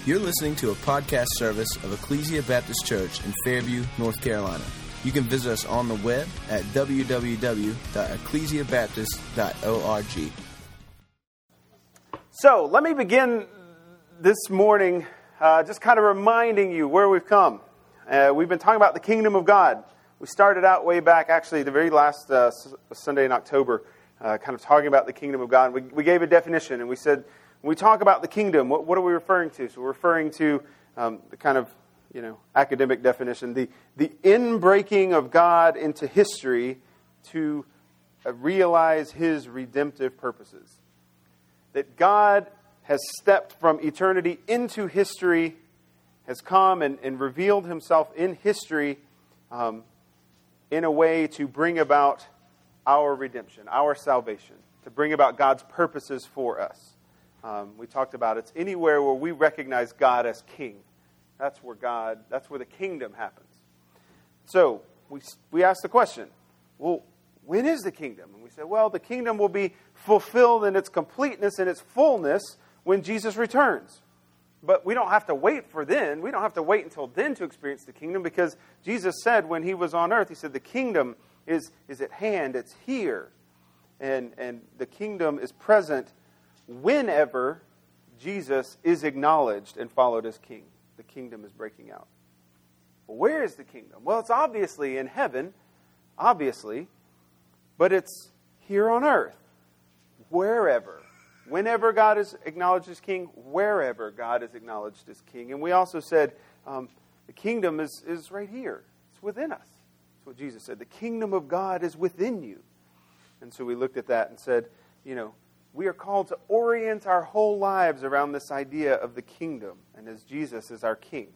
You're listening to a podcast service of Ecclesia Baptist Church in Fairview, North Carolina. You can visit us on the web at www.ecclesiabaptist.org. So, let me begin this morning just kind of reminding you where we've come. We've been talking about the kingdom of God. We started out way back, actually, the very last Sunday in October, kind of talking about the kingdom of God. We gave a definition, and we said, when we talk about the kingdom, what are we referring to? So we're referring to the kind of, academic definition, the inbreaking of God into history to realize His redemptive purposes. That God has stepped from eternity into history, has come and revealed Himself in history in a way to bring about our redemption, our salvation, to bring about God's purposes for us. We talked about it's anywhere where we recognize God as King. That's where the kingdom happens. So we asked the question, well, when is the kingdom? And we said, well, the kingdom will be fulfilled in its completeness and its fullness when Jesus returns. But we don't have to wait for then. We don't have to wait until then to experience the kingdom, because Jesus said when He was on earth, He said the kingdom is at hand, it's here. And the kingdom is present whenever Jesus is acknowledged and followed as king. The kingdom is breaking out. Well, where is the kingdom? Well, it's obviously in heaven, obviously, but it's here on earth, wherever. Whenever God is acknowledged as king, wherever God is acknowledged as king. And we also said the kingdom is right here. It's within us. That's what Jesus said. The kingdom of God is within you. And so we looked at that and said, we are called to orient our whole lives around this idea of the kingdom, and as Jesus is our king.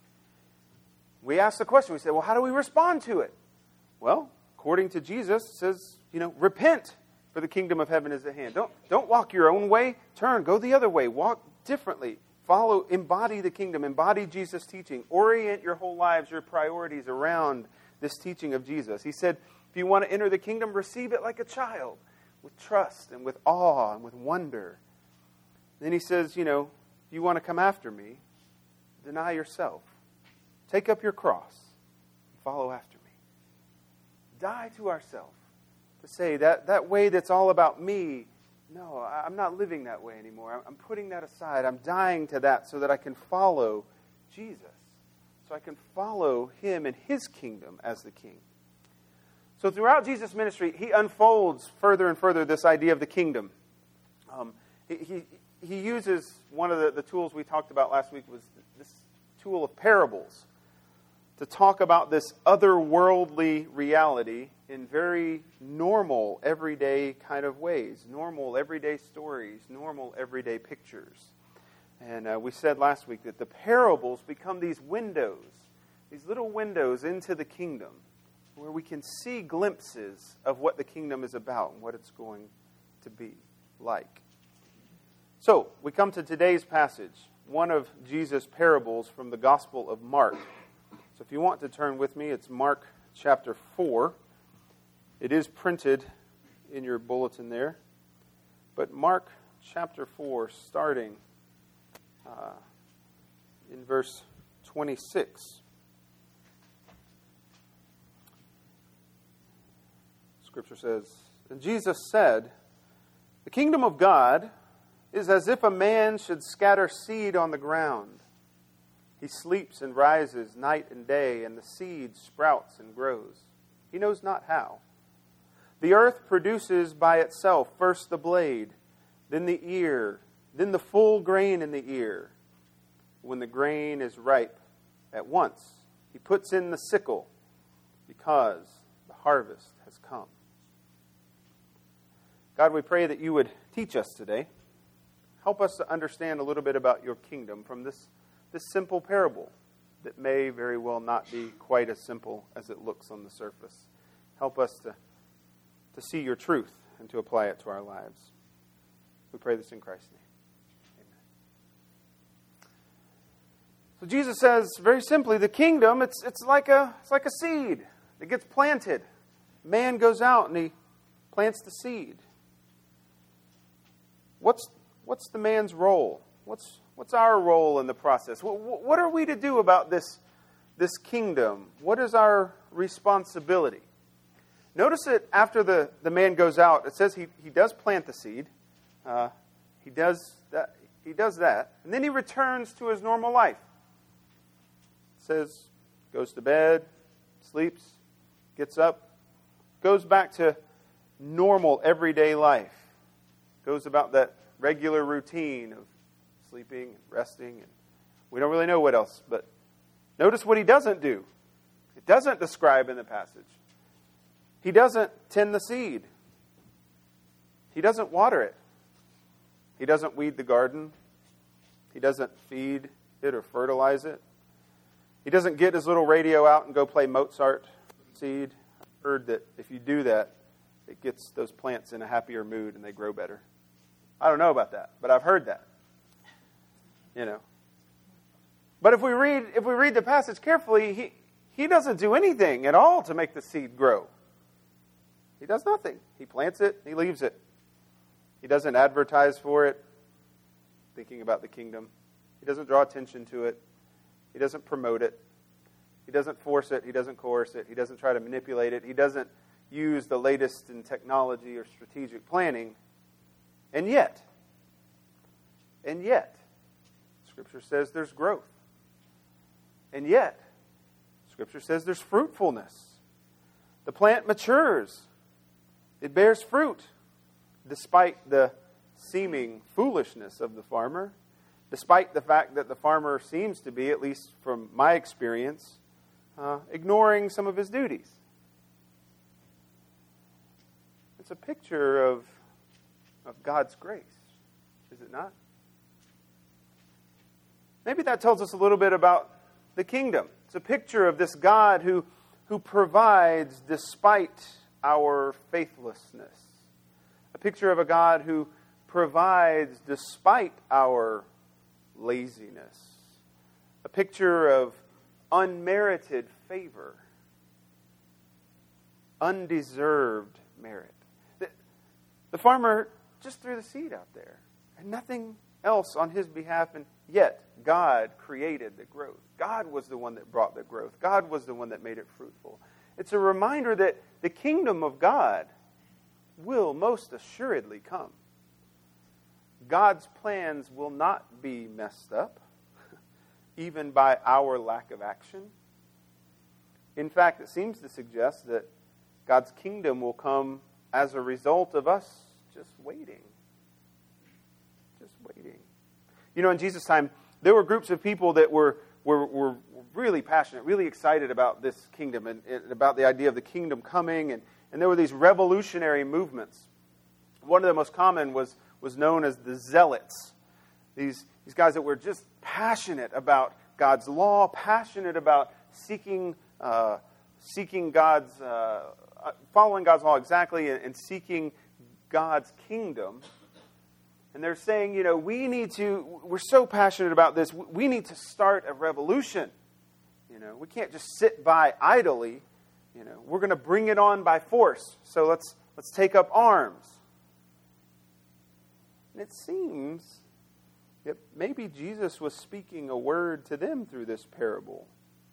We asked the question, we said, well, how do we respond to it? Well, according to Jesus, it says, repent, for the kingdom of heaven is at hand. Don't walk your own way. Turn, go the other way. Walk differently. Follow, embody the kingdom. Embody Jesus' teaching. Orient your whole lives, your priorities around this teaching of Jesus. He said, if you want to enter the kingdom, receive it like a child, with trust and with awe and with wonder. Then He says, if you want to come after me, deny yourself. Take up your cross and follow after me. Die to ourselves. To say that way that's all about me, no, I'm not living that way anymore. I'm putting that aside. I'm dying to that so that I can follow Jesus. So I can follow Him and His kingdom as the king. So throughout Jesus' ministry, He unfolds further and further this idea of the kingdom. He uses one of the tools we talked about last week was this tool of parables to talk about this otherworldly reality in very normal, everyday kind of ways. Normal, everyday stories. Normal, everyday pictures. And we said last week that the parables become these windows, these little windows into the kingdom, where we can see glimpses of what the kingdom is about and what it's going to be like. So, we come to today's passage, one of Jesus' parables from the Gospel of Mark. So if you want to turn with me, it's Mark chapter 4. It is printed in your bulletin there. But Mark chapter 4, starting in verse 26. Scripture says, and Jesus said, the kingdom of God is as if a man should scatter seed on the ground. He sleeps and rises night and day, and the seed sprouts and grows. He knows not how. The earth produces by itself first the blade, then the ear, then the full grain in the ear. When the grain is ripe, at once He puts in the sickle, because the harvest has come. God, we pray that You would teach us today. Help us to understand a little bit about Your kingdom from this simple parable that may very well not be quite as simple as it looks on the surface. Help us to see Your truth and to apply it to our lives. We pray this in Christ's name. Amen. So Jesus says, very simply, the kingdom, it's like a seed that gets planted. Man goes out and he plants the seed. What's the man's role? What's What's our role in the process? What are we to do about this kingdom? What is our responsibility? Notice that after the man goes out, it says he does plant the seed. He does that. And then he returns to his normal life. It says, goes to bed, sleeps, gets up, goes back to normal everyday life. Goes about that regular routine of sleeping and resting. And we don't really know what else, but notice what he doesn't do. It doesn't describe in the passage. He doesn't tend the seed. He doesn't water it. He doesn't weed the garden. He doesn't feed it or fertilize it. He doesn't get his little radio out and go play Mozart seed. I've heard that if you do that, it gets those plants in a happier mood and they grow better. I don't know about that, but I've heard that. But if we read the passage carefully, he doesn't do anything at all to make the seed grow. He does nothing. He plants it, he leaves it. He doesn't advertise for it, thinking about the kingdom. He doesn't draw attention to it. He doesn't promote it. He doesn't force it. He doesn't coerce it. He doesn't try to manipulate it. He doesn't use the latest in technology or strategic planning. And yet, Scripture says there's growth. And yet, Scripture says there's fruitfulness. The plant matures. It bears fruit, despite the seeming foolishness of the farmer, despite the fact that the farmer seems to be, at least from my experience, ignoring some of his duties. It's a picture of God's grace, is it not? Maybe that tells us a little bit about the kingdom. It's a picture of this God who provides despite our faithlessness. A picture of a God who provides despite our laziness. A picture of unmerited favor. Undeserved merit. The farmer just threw the seed out there and nothing else on his behalf, and yet God created the growth. God was the one that brought the growth. God was the one that made it fruitful. It's a reminder that the kingdom of God will most assuredly come. God's plans will not be messed up, even by our lack of action. In fact, it seems to suggest that God's kingdom will come as a result of us just waiting. Just waiting. In Jesus' time, there were groups of people that were really passionate, really excited about this kingdom and about the idea of the kingdom coming. And there were these revolutionary movements. One of the most common was known as the Zealots. These guys that were just passionate about God's law, passionate about seeking God's, following God's law exactly, and seeking God's kingdom. And they're saying, we're so passionate about this, we need to start a revolution. We can't just sit by idly. We're going to bring it on by force. So let's take up arms. And it seems that maybe Jesus was speaking a word to them through this parable.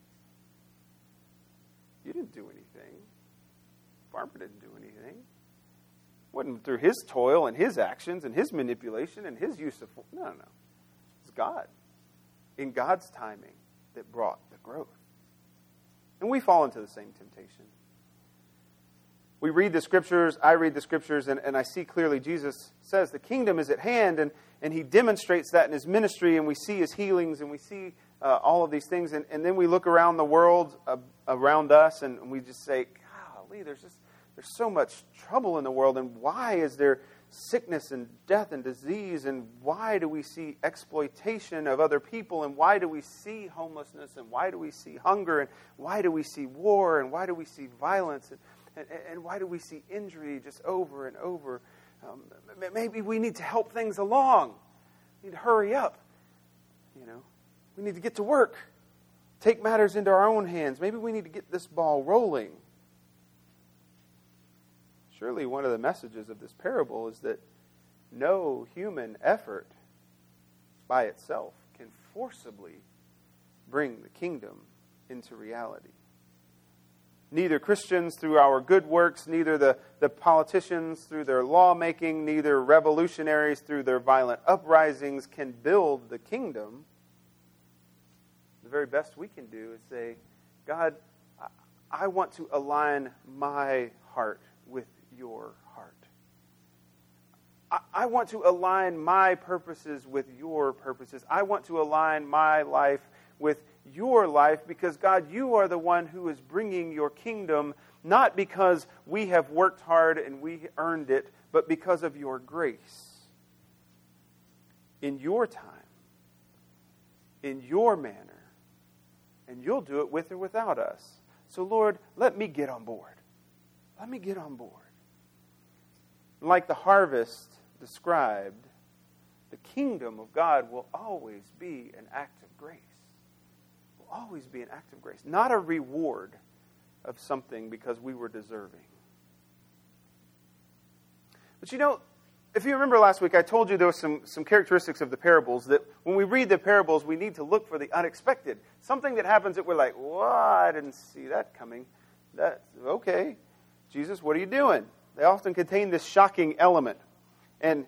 You didn't do anything. Farmer didn't do anything. It wasn't through his toil and his actions and his manipulation and his use of force. No. It's God. In God's timing that brought the growth. And we fall into the same temptation. We read the Scriptures, I read the Scriptures, and I see clearly Jesus says the kingdom is at hand, and he demonstrates that in his ministry, and we see his healings, and we see all of these things, and then we look around the world, around us, and we just say, golly, there's so much trouble in the world, and why is there sickness and death and disease, and why do we see exploitation of other people, and why do we see homelessness, and why do we see hunger, and why do we see war, and why do we see violence, and why do we see injury just over and over? Maybe we need to help things along. We need to hurry up. We need to get to work. Take matters into our own hands. Maybe we need to get this ball rolling. Surely one of the messages of this parable is that no human effort by itself can forcibly bring the kingdom into reality. Neither Christians through our good works, neither the politicians through their lawmaking, neither revolutionaries through their violent uprisings can build the kingdom. The very best we can do is say, God, I want to align my heart with your heart. I want to align my purposes with your purposes. I want to align my life with your life because, God, you are the one who is bringing your kingdom, not because we have worked hard and we earned it, but because of your grace. In your time, in your manner, and you'll do it with or without us. So, Lord, let me get on board. Let me get on board. Like the harvest described, the kingdom of God will always be an act of grace. Will always be an act of grace. Not a reward of something because we were deserving. But you know, if you remember last week, I told you there were some characteristics of the parables that when we read the parables, we need to look for the unexpected. Something that happens that we're like, "Whoa, I didn't see that coming." That's okay. Jesus, what are you doing? They often contain this shocking element. And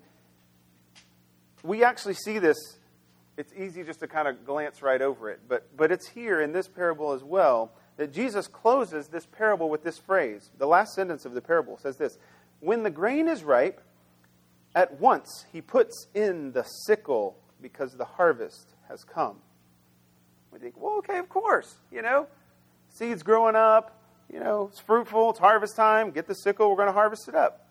we actually see this. It's easy just to kind of glance right over it. But it's here in this parable as well that Jesus closes this parable with this phrase. The last sentence of the parable says this: "When the grain is ripe, at once he puts in the sickle because the harvest has come." We think, well, okay, of course. Seeds growing up. It's fruitful. It's harvest time. Get the sickle. We're going to harvest it up.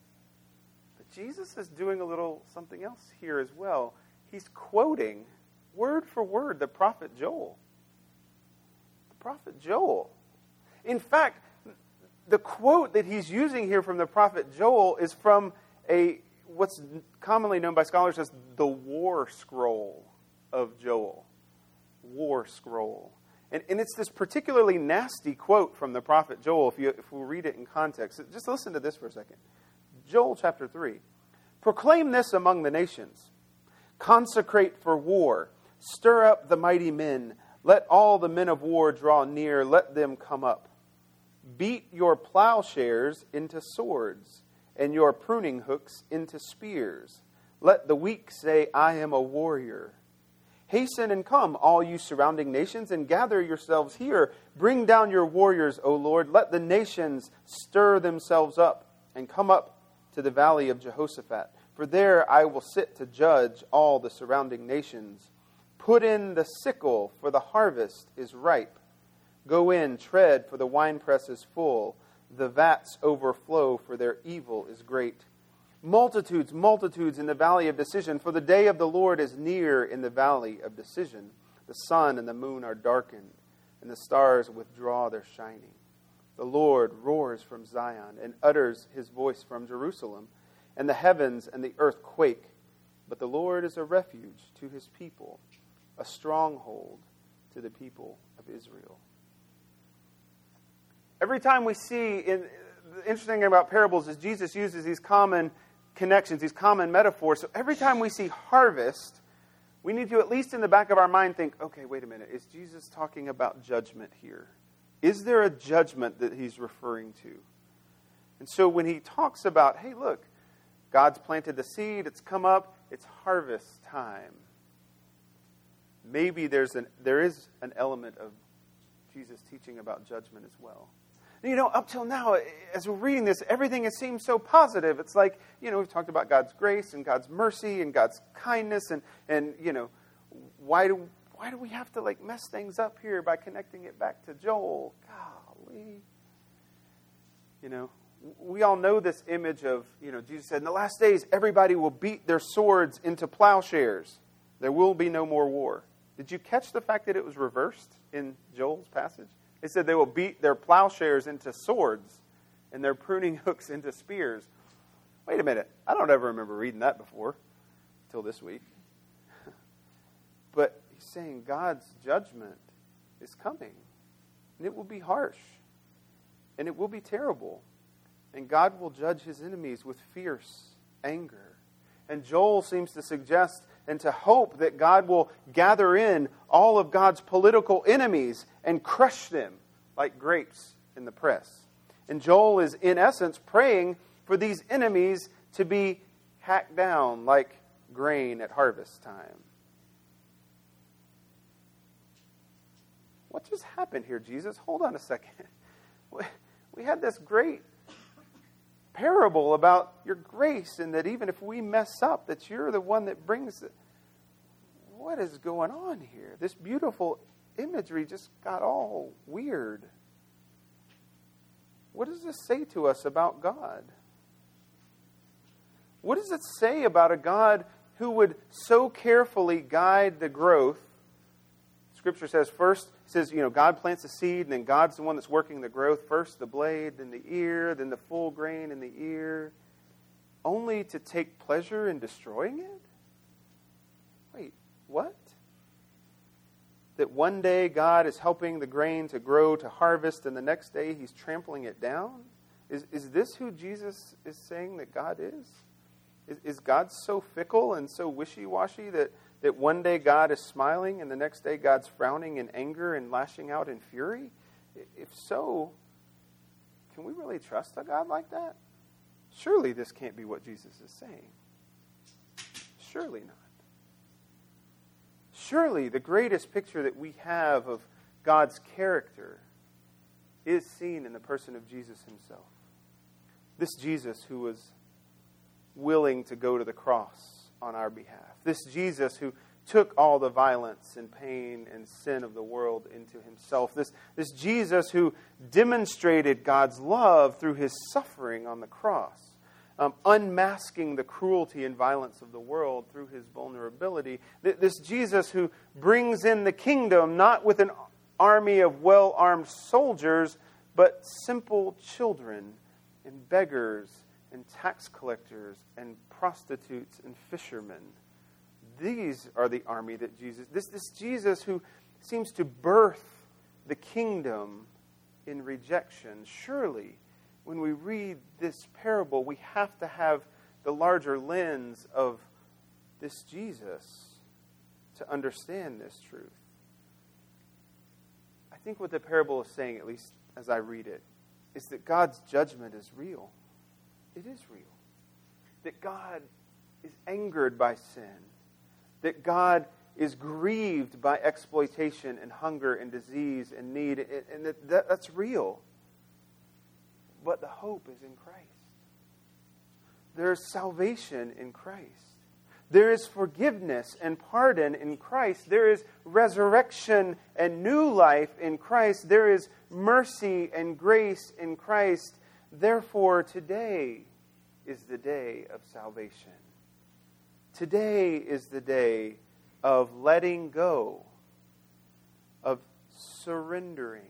But Jesus is doing a little something else here as well. He's quoting, word for word, the prophet Joel. The prophet Joel. In fact, the quote that he's using here from the prophet Joel is from what's commonly known by scholars as the war scroll of Joel. War scroll. And it's this particularly nasty quote from the prophet Joel, if we read it in context. Just listen to this for a second. Joel chapter 3. "Proclaim this among the nations. Consecrate for war. Stir up the mighty men. Let all the men of war draw near. Let them come up. Beat your plowshares into swords, and your pruning hooks into spears. Let the weak say, I am a warrior. Hasten and come, all you surrounding nations, and gather yourselves here. Bring down your warriors, O Lord. Let the nations stir themselves up and come up to the valley of Jehoshaphat. For there I will sit to judge all the surrounding nations. Put in the sickle, for the harvest is ripe. Go in, tread, for the winepress is full. The vats overflow, for their evil is great. Multitudes, multitudes in the valley of decision, for the day of the Lord is near in the valley of decision. The sun and the moon are darkened, and the stars withdraw their shining. The Lord roars from Zion and utters his voice from Jerusalem, and the heavens and the earth quake. But the Lord is a refuge to his people, a stronghold to the people of Israel. Every time we see, the interesting thing about parables is Jesus uses these common connections, these common metaphors. So every time we see harvest, we need to, at least in the back of our mind, think, okay, wait a minute, is Jesus talking about judgment here? Is there a judgment that he's referring to? And so when he talks about, hey, look, God's planted the seed, it's come up, it's harvest time. Maybe there is an element of Jesus teaching about judgment as well. Up till now, as we're reading this, everything has seemed so positive. It's like, we've talked about God's grace and God's mercy and God's kindness. And why do we have to, mess things up here by connecting it back to Joel? Golly. We all know this image of, Jesus said, in the last days, everybody will beat their swords into plowshares. There will be no more war. Did you catch the fact that it was reversed in Joel's passage? It said they will beat their plowshares into swords and their pruning hooks into spears. Wait a minute. I don't ever remember reading that before until this week. But he's saying God's judgment is coming. And it will be harsh. And it will be terrible. And God will judge his enemies with fierce anger. And Joel seems to suggest and to hope that God will gather in all of God's political enemies and crush them like grapes in the press. And Joel is, in essence, praying for these enemies to be hacked down like grain at harvest time. What just happened here, Jesus? Hold on a second. We had this great parable about your grace, and that even if we mess up, that you're the one that brings it. What is going on here? This beautiful imagery just got all weird. What does this say to us about God? What does it say about a God who would so carefully guide the growth? Scripture says first, it says, God plants the seed, and then God's the one that's working the growth. First the blade, then the ear, then the full grain in the ear, only to take pleasure in destroying it? Wait, what? That one day God is helping the grain to grow to harvest, and the next day He's trampling it down? Is this who Jesus is saying that God is? Is God so fickle and so wishy-washy that one day God is smiling and the next day God's frowning in anger and lashing out in fury? If so, can we really trust a God like that? Surely this can't be what Jesus is saying. Surely not. Surely the greatest picture that we have of God's character is seen in the person of Jesus Himself. This Jesus who was willing to go to the cross on our behalf. This Jesus who took all the violence and pain and sin of the world into Himself. This Jesus who demonstrated God's love through His suffering on the cross. Unmasking the cruelty and violence of the world through His vulnerability. This Jesus who brings in the kingdom not with an army of well-armed soldiers, but simple children and beggars and tax collectors and prostitutes and fishermen. These are the army that this Jesus who seems to birth the kingdom in rejection. Surely, when we read this parable, we have to have the larger lens of this Jesus to understand this truth. I think what the parable is saying, at least as I read it, is that God's judgment is real. It is real. That God is angered by sin. That God is grieved by exploitation and hunger and disease and need. And that's real. But the hope is in Christ. There is salvation in Christ. There is forgiveness and pardon in Christ. There is resurrection and new life in Christ. There is mercy and grace in Christ. Therefore, today is the day of salvation. Today is the day of letting go, of surrendering.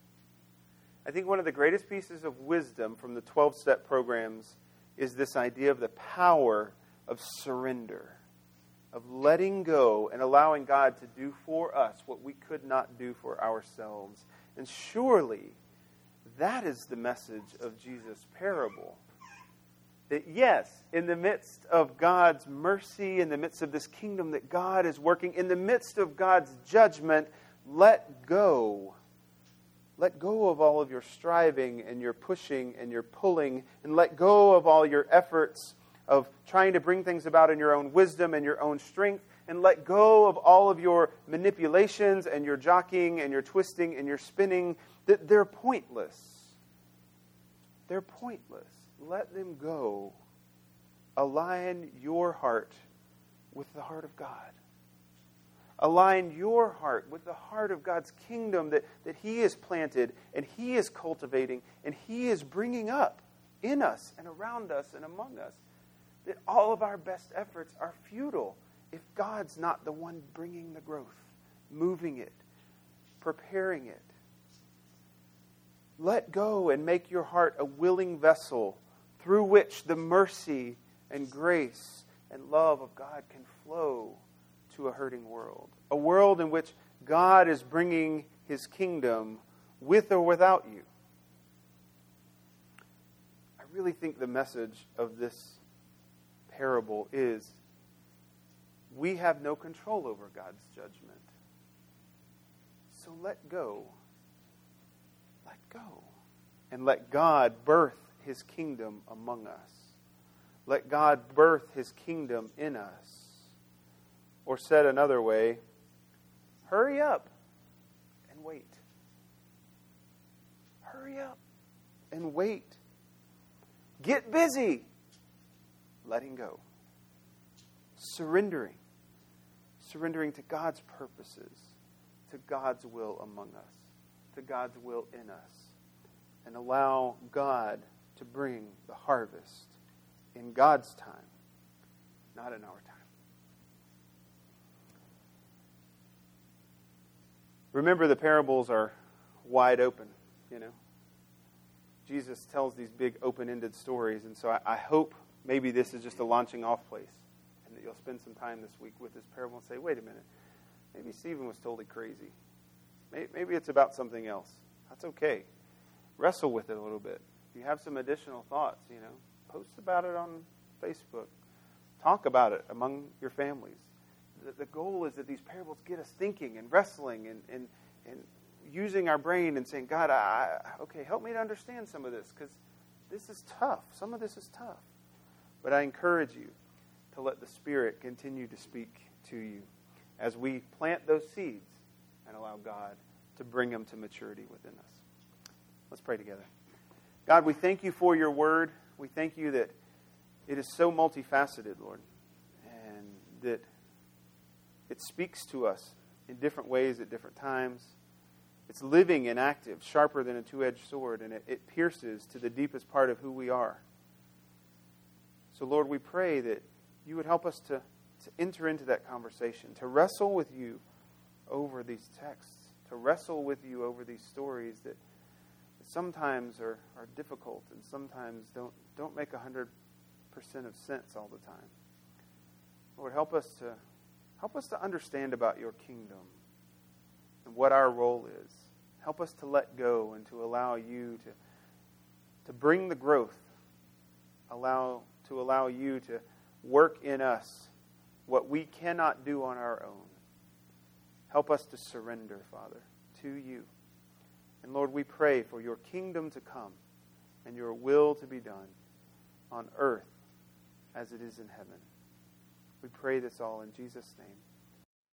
I think one of the greatest pieces of wisdom from the 12-step programs is this idea of the power of surrender, of letting go and allowing God to do for us what we could not do for ourselves. And surely that is the message of Jesus' parable. That yes, in the midst of God's mercy, in the midst of this kingdom that God is working, in the midst of God's judgment, let go. Let go of all of your striving and your pushing and your pulling, and let go of all your efforts of trying to bring things about in your own wisdom and your own strength, and let go of all of your manipulations and your jockeying and your twisting and your spinning. That they're pointless. They're pointless. Let them go. Align your heart with the heart of God. Align your heart with the heart of God's kingdom that He is planted and He is cultivating and He is bringing up in us and around us and among us. That all of our best efforts are futile if God's not the one bringing the growth, moving it, preparing it. Let go and make your heart a willing vessel through which the mercy and grace and love of God can flow to a hurting world. A world in which God is bringing His kingdom with or without you. I really think the message of this parable is We have no control over God's judgment. So let go. Let go. And let God birth His kingdom among us. Let God birth His kingdom in us. Or said another way, hurry up and wait. Hurry up and wait. Get busy. Letting go. Surrendering. Surrendering to God's purposes, to God's will among us, to God's will in us. And allow God to bring the harvest in God's time, not in our time. Remember, the parables are wide open, you know. Jesus tells these big open-ended stories, and so I hope maybe this is just a launching off place, and that you'll spend some time this week with this parable and say, wait a minute, maybe Stephen was totally crazy. Maybe it's about something else. That's okay. Wrestle with it a little bit. If you have some additional thoughts, you know, post about it on Facebook. Talk about it among your families. The goal is that these parables get us thinking and wrestling and using our brain and saying, God, okay, help me to understand some of this, because this is tough. Some of this is tough. But I encourage you to let the Spirit continue to speak to you as we plant those seeds and allow God to bring them to maturity within us. Let's pray together. God, we thank you for your word. We thank you that it is so multifaceted, Lord, and that it speaks to us in different ways at different times. It's living and active, sharper than a two-edged sword, and it pierces to the deepest part of who we are. So, Lord, we pray that you would help us to enter into that conversation, to wrestle with you over these texts, to wrestle with you over these stories that sometimes are difficult and sometimes don't make 100% of sense all the time. Lord, help us to understand about your kingdom and what our role is. Help us to let go and to allow you to bring the growth. To allow you to work in us what we cannot do on our own. Help us to surrender, Father, to you. And Lord, we pray for your kingdom to come and your will to be done on earth as it is in heaven. We pray this all in Jesus' name.